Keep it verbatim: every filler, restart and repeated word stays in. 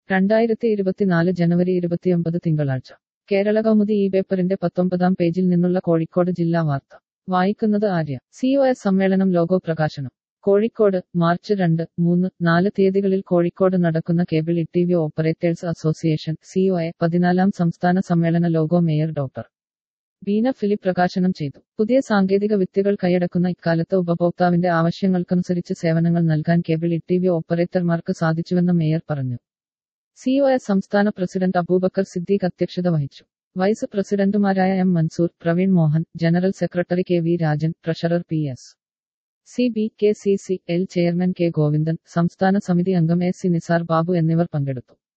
രണ്ടായിരത്തി ഇരുപത്തിനാല് ജനുവരി ഇരുപത്തിയൊമ്പത് തിങ്കളാഴ്ച കേരള കൗമുദി ഈ പേപ്പറിന്റെ പത്തൊമ്പതാം പേജിൽ നിന്നുള്ള കോഴിക്കോട് ജില്ലാ വാർത്ത വായിക്കുന്നത് ആര്യ. സി ഒ എസ് സമ്മേളനം ലോഗോ പ്രകാശനം. കോഴിക്കോട് മാർച്ച് രണ്ട്, മൂന്ന്, നാല് തീയതികളിൽ കോഴിക്കോട് നടക്കുന്ന cable T V operators association C O A പതിനാലാം സംസ്ഥാന സമ്മേളന logo mayor doctor Beena Philip പ്രകാശനം ചെയ്തു. പുതിയ സാങ്കേതിക വിദ്യകൾ കൈയടക്കുന്ന ഇക്കാലത്ത് ഉപഭോക്താവിന്റെ ആവശ്യങ്ങൾക്കനുസരിച്ച് സേവനങ്ങൾ നൽകാൻ കേബിൾ ടി വി ഓപ്പറേറ്റർമാർക്ക് സാധിച്ചുവെന്ന് മേയർ പറഞ്ഞു. സി ഒ എസ് സംസ്ഥാന പ്രസിഡന്റ് അബൂബക്കർ സിദ്ദീഖ് അധ്യക്ഷത വഹിച്ചു. വൈസ് പ്രസിഡന്റുമാരായ M Mansoor, Praveen Mohan, general secretary K V Rajan, treasurer P S C B, K C C L chairman K Govindan, സംസ്ഥാന സമിതി അംഗം എ സി നിസാർ ബാബു എന്നിവർ പങ്കെടുത്തു.